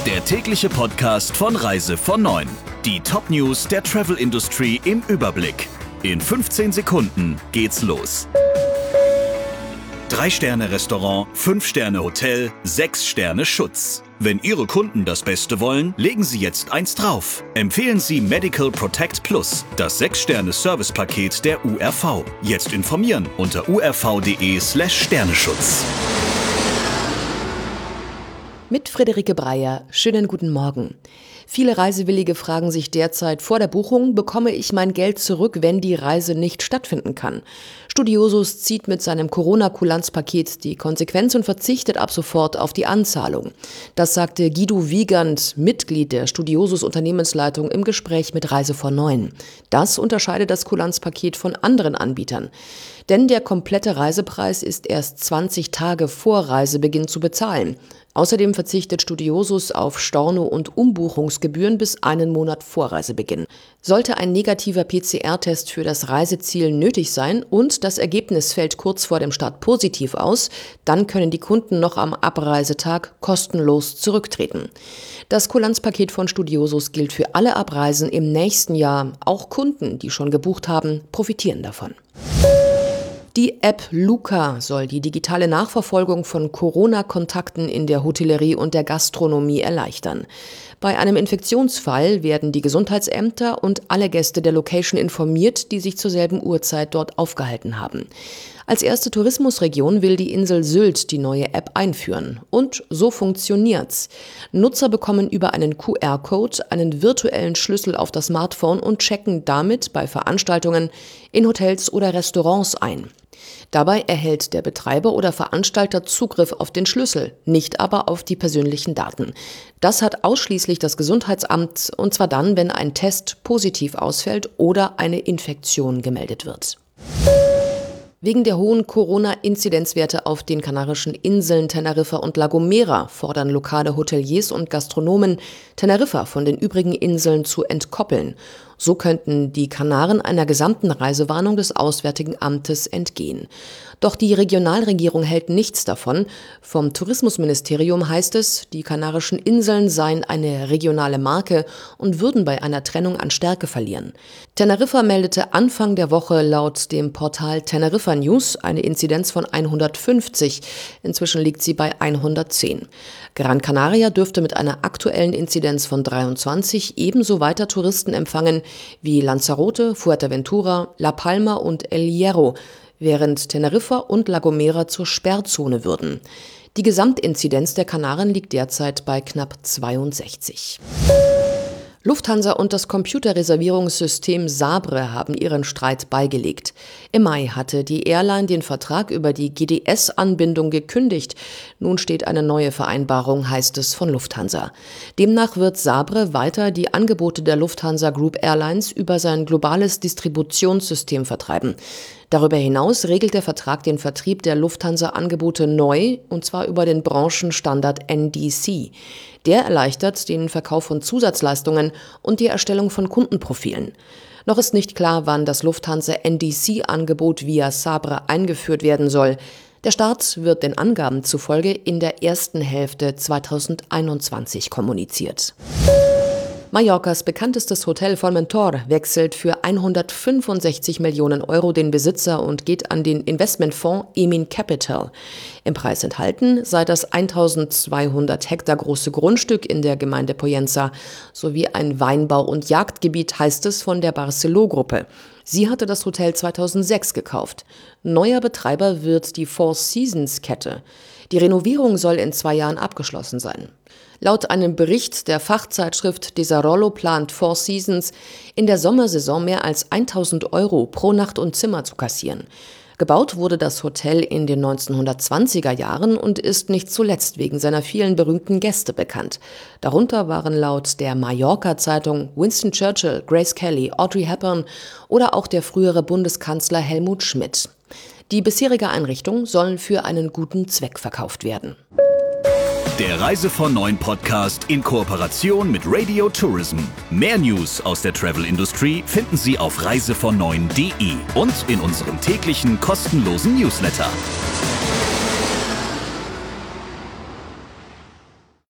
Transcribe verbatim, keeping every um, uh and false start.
Der tägliche Podcast von Reise von neun. Die Top-News der Travel-Industrie im Überblick. In fünfzehn Sekunden geht's los. Drei-Sterne-Restaurant, Fünf-Sterne-Hotel, Sechs-Sterne-Schutz. Wenn Ihre Kunden das Beste wollen, legen Sie jetzt eins drauf. Empfehlen Sie Medical Protect Plus, das Sechs-Sterne-Service-Paket der U R V. Jetzt informieren unter u r v punkt d e slash Sterneschutz. Mit Friederike Breyer, schönen guten Morgen. Viele Reisewillige fragen sich derzeit vor der Buchung, bekomme ich mein Geld zurück, wenn die Reise nicht stattfinden kann? Studiosus zieht mit seinem Corona-Kulanzpaket die Konsequenz und verzichtet ab sofort auf die Anzahlung. Das sagte Guido Wiegand, Mitglied der Studiosus Unternehmensleitung, im Gespräch mit Reise von neun. Das unterscheidet das Kulanzpaket von anderen Anbietern. Denn der komplette Reisepreis ist erst zwanzig Tage vor Reisebeginn zu bezahlen. Außerdem verzichtet Studiosus auf Storno- und Umbuchungsgebühren bis einen Monat vor Reisebeginn. Sollte ein negativer P C R-Test für das Reiseziel nötig sein und das Ergebnis fällt kurz vor dem Start positiv aus, dann können die Kunden noch am Abreisetag kostenlos zurücktreten. Das Kulanzpaket von Studiosus gilt für alle Abreisen im nächsten Jahr. Auch Kunden, die schon gebucht haben, profitieren davon. Die App Luca soll die digitale Nachverfolgung von Corona-Kontakten in der Hotellerie und der Gastronomie erleichtern. Bei einem Infektionsfall werden die Gesundheitsämter und alle Gäste der Location informiert, die sich zur selben Uhrzeit dort aufgehalten haben. Als erste Tourismusregion will die Insel Sylt die neue App einführen. Und so funktioniert's. Nutzer bekommen über einen Q R-Code einen virtuellen Schlüssel auf das Smartphone und checken damit bei Veranstaltungen in Hotels oder Restaurants ein. Dabei erhält der Betreiber oder Veranstalter Zugriff auf den Schlüssel, nicht aber auf die persönlichen Daten. Das hat ausschließlich das Gesundheitsamt, und zwar dann, wenn ein Test positiv ausfällt oder eine Infektion gemeldet wird. Wegen der hohen Corona-Inzidenzwerte auf den Kanarischen Inseln Teneriffa und La Gomera fordern lokale Hoteliers und Gastronomen, Teneriffa von den übrigen Inseln zu entkoppeln. So könnten die Kanaren einer gesamten Reisewarnung des Auswärtigen Amtes entgehen. Doch die Regionalregierung hält nichts davon. Vom Tourismusministerium heißt es, die Kanarischen Inseln seien eine regionale Marke und würden bei einer Trennung an Stärke verlieren. Teneriffa meldete Anfang der Woche laut dem Portal Teneriffa News eine Inzidenz von hundertfünfzig. Inzwischen liegt sie bei hundertzehn. Gran Canaria dürfte mit einer aktuellen Inzidenz von dreiundzwanzig ebenso weiter Touristen empfangen wie Lanzarote, Fuerteventura, La Palma und El Hierro, während Teneriffa und La Gomera zur Sperrzone würden. Die Gesamtinzidenz der Kanaren liegt derzeit bei knapp zweiundsechzig. Lufthansa und das Computerreservierungssystem Sabre haben ihren Streit beigelegt. Im Mai hatte die Airline den Vertrag über die G D S-Anbindung gekündigt. Nun steht eine neue Vereinbarung, heißt es von Lufthansa. Demnach wird Sabre weiter die Angebote der Lufthansa Group Airlines über sein globales Distributionssystem vertreiben. Darüber hinaus regelt der Vertrag den Vertrieb der Lufthansa-Angebote neu, und zwar über den Branchenstandard N D C. Der erleichtert den Verkauf von Zusatzleistungen und die Erstellung von Kundenprofilen. Noch ist nicht klar, wann das Lufthansa N D C-Angebot via Sabre eingeführt werden soll. Der Start wird den Angaben zufolge in der ersten Hälfte zweitausendeinundzwanzig kommuniziert. Mallorcas bekanntestes Hotel Formentor wechselt für hundertfünfundsechzig Millionen Euro den Besitzer und geht an den Investmentfonds Emin Capital. Im Preis enthalten sei das eintausendzweihundert Hektar große Grundstück in der Gemeinde Pollença sowie ein Weinbau- und Jagdgebiet, heißt es von der Barceló-Gruppe. Sie hatte das Hotel zweitausendsechs gekauft. Neuer Betreiber wird die Four Seasons-Kette. Die Renovierung soll in zwei Jahren abgeschlossen sein. Laut einem Bericht der Fachzeitschrift Desarrollo plant Four Seasons in der Sommersaison mehr als tausend Euro pro Nacht und Zimmer zu kassieren. Gebaut wurde das Hotel in den neunzehnhundertzwanziger Jahren und ist nicht zuletzt wegen seiner vielen berühmten Gäste bekannt. Darunter waren laut der Mallorca-Zeitung Winston Churchill, Grace Kelly, Audrey Hepburn oder auch der frühere Bundeskanzler Helmut Schmidt. Die bisherige Einrichtung soll für einen guten Zweck verkauft werden. Der Reise von neun Podcast in Kooperation mit Radio Tourism. Mehr News aus der Travel-Industrie finden Sie auf reise von neun punkt de und in unserem täglichen kostenlosen Newsletter.